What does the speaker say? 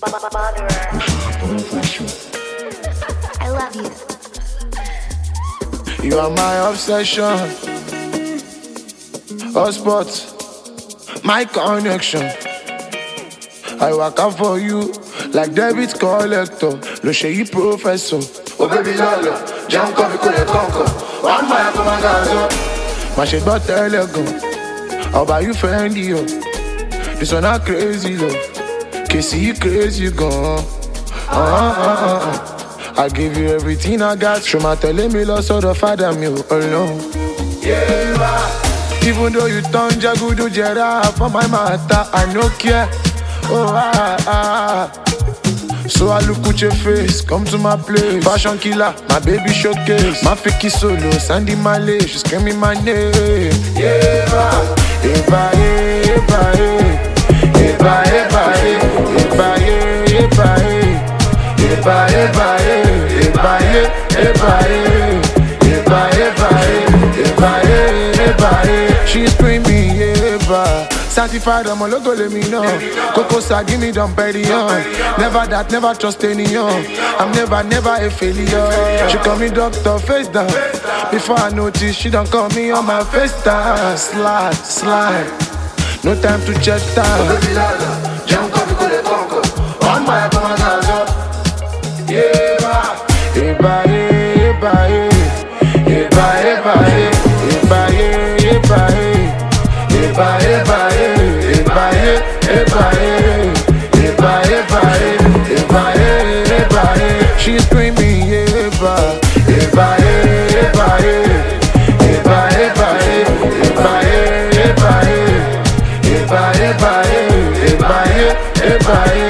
I love you. You are my obsession. Hotspot, my connection. I work out for you like debit collector. Lo ṣe yí professor. Oh baby lolo, jẹun kọ́ mi kò lè kọ́kọ́. Wàá mọ̀ ẹ́ kó má ga ọ̀zọ́. Má ṣe gbọ́ tẹ́lẹ̀ gan. I'll buy you Fendi yo. This one not crazy love. Kèsì yí crazy gan. I give you everything I got. Ṣùgbọ́n tẹ̀lé mi lọ sọ́dọ̀ fada mi ò alone. Even though you turn jagudu jera for my matter, I no care. So I look at your face, come to my place. Fashion killer, my baby showcase. My fake solo, Sandy Malay, she screaming my name. Eba, eba, eba, eba, eba, eba, eba, eba, eba, eba, eba, eba, she's screaming, eba. Certified, I'm a logo, let me know. Coco Sa, give me them petty on. Never that, never trust anyone. I'm never a failure. She call me doctor, face down. Before I notice, she don't call me on my face down. Slide. No time to check time. Baby Lala, jump call me cool conco. On my commander, eba, eba, eba, eba, eba, eba, eba, eba, eba, she's screaming, eba, eba, eba, eba, eba, eba, eba, eba, eba, eba, eba, eba,